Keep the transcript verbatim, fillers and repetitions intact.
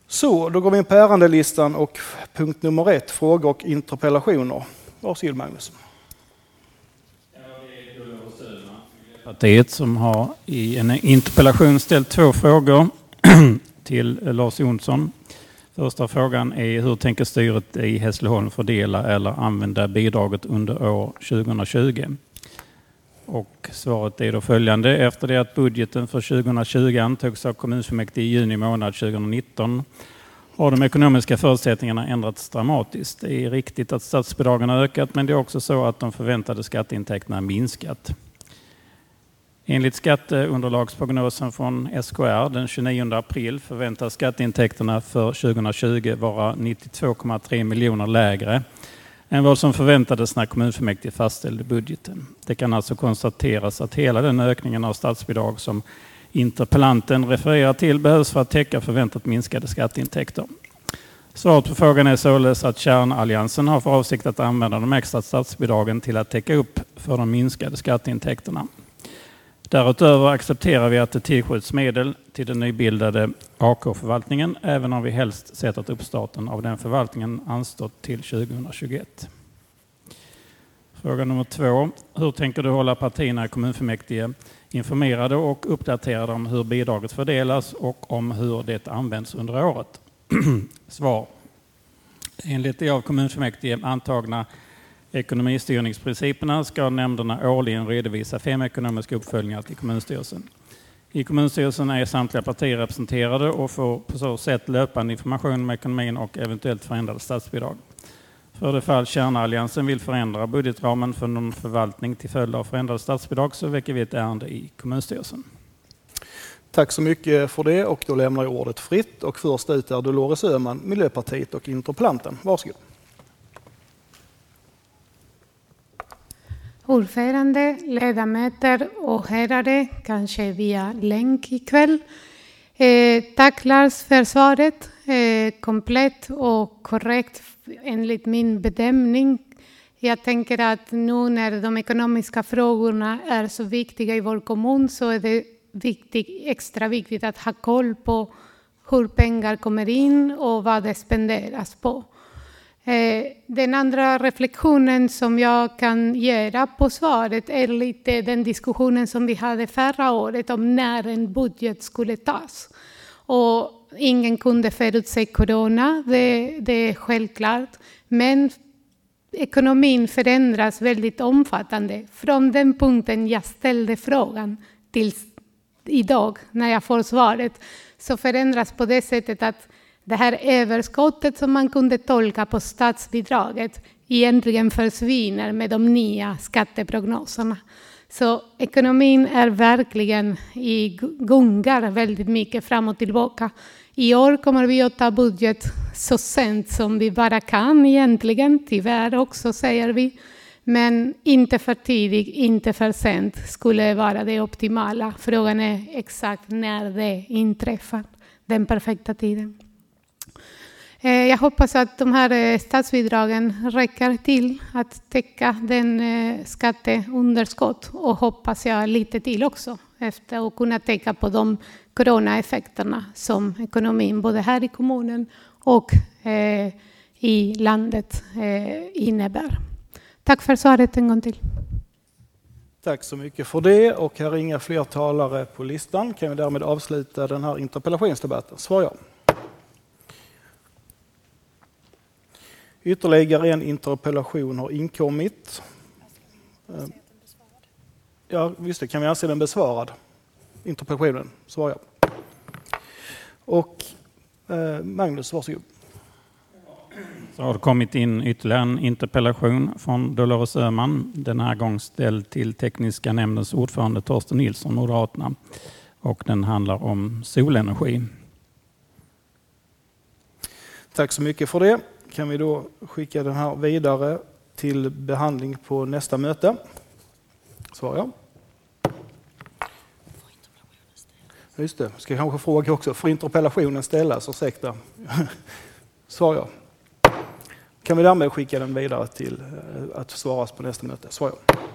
Så, då går vi in på ärendelistan och punkt nummer ett, frågor och interpellationer. Varsågod Magnus. Partiet som har i en interpellation ställt två frågor till Lars Jonsson. Första frågan är: hur tänker styret i Hässleholm fördela eller använda bidraget under år tjugohundratjugo? Och svaret är då följande: efter det att budgeten för tjugohundratjugo antogs av kommunfullmäktige i juni månad tjugohundranitton har de ekonomiska förutsättningarna ändrats dramatiskt. Det är riktigt att statsbidragen har ökat, men det är också så att de förväntade skatteintäkterna minskat. Enligt skatteunderlagsprognosen från S K R den tjugonionde april förväntas skatteintäkterna för tjugohundratjugo vara nittiotvå komma tre miljoner lägre än vad som förväntades när kommunfullmäktige fastställde budgeten. Det kan alltså konstateras att hela den ökningen av statsbidrag som interpellanten refererar till behövs för att täcka förväntat minskade skatteintäkter. Svaret på frågan är således att Kärnalliansen har för avsikt att använda de extra statsbidragen till att täcka upp för de minskade skatteintäkterna. Därutöver accepterar vi att det tillskjuts medel till den nybildade A K-förvaltningen, även om vi helst sett att uppstarten av den förvaltningen anstått till tjugohundratjugoett. Fråga nummer två. Hur tänker du hålla partierna i kommunfullmäktige informerade och uppdaterade om hur bidraget fördelas och om hur det används under året? Svar. Enligt de av kommunfullmäktige antagna ekonomistyrningsprinciperna ska nämnderna årligen redovisa fem ekonomiska uppföljningar till kommunstyrelsen. I kommunstyrelsen är samtliga partier representerade och får på så sätt löpande information om ekonomin och eventuellt förändrade statsbidrag. För det fall Kärnalliansen vill förändra budgetramen för någon förvaltning till följd av förändrade statsbidrag så väcker vi ett ärende i kommunstyrelsen. Tack så mycket för det, och då lämnar jag ordet fritt. Och först ut är Dolores Öhman, Miljöpartiet, och interpellanten. Varsågod. Ordförande, ledamöter och herrar, kanske via länk ikväll. Eh, tack Lars för svaret. Eh, komplett och korrekt enligt min bedömning. Jag tänker att nu när de ekonomiska frågorna är så viktiga i vår kommun så är det viktigt, extra viktigt att ha koll på hur pengar kommer in och vad det spenderas på. Den andra reflektionen som jag kan göra på svaret är lite den diskussionen som vi hade förra året om när en budget skulle tas. Och ingen kunde förutse corona, det, det är självklart. Men ekonomin förändras väldigt omfattande. Från den punkten jag ställde frågan till idag när jag får svaret så förändras på det sättet att det här överskottet som man kunde tolka på statsbidraget egentligen försvinner med de nya skatteprognoserna. Så ekonomin är verkligen i gungar väldigt mycket fram och tillbaka. I år kommer vi att ta budget så sent som vi bara kan egentligen, tyvärr också säger vi. Men inte för tidigt, inte för sent skulle vara det optimala. Frågan är exakt när det inträffar, den perfekta tiden. Jag hoppas att de här statsbidragen räcker till att täcka den skatteunderskott och hoppas jag lite till också efter att kunna täcka på de coronaeffekterna som ekonomin både här i kommunen och eh, i landet eh, innebär. Tack för svaret en gång till. Tack så mycket för det, och här är inga fler talare på listan. Kan vi därmed avsluta den här interpellationsdebatten? Svar ja. Ytterligare en interpellation har inkommit. Ja, visst det. Kan vi anse den besvarad? Interpellationen, svar ja. Och eh, Magnus, varsågod. Så har det kommit in ytterligare en interpellation från Dolores Öhman. Den här gången ställd till tekniska nämndens ordförande Torsten Nilsson, Moderaterna. Och den handlar om solenergi. Tack så mycket för det. Kan vi då skicka den här vidare till behandling på nästa möte? Svar ja. Just det, ska jag kanske fråga också. Får interpellationen ställas? Ursäkta. Svar ja. Kan vi därmed skicka den vidare till att svaras på nästa möte? Svar ja.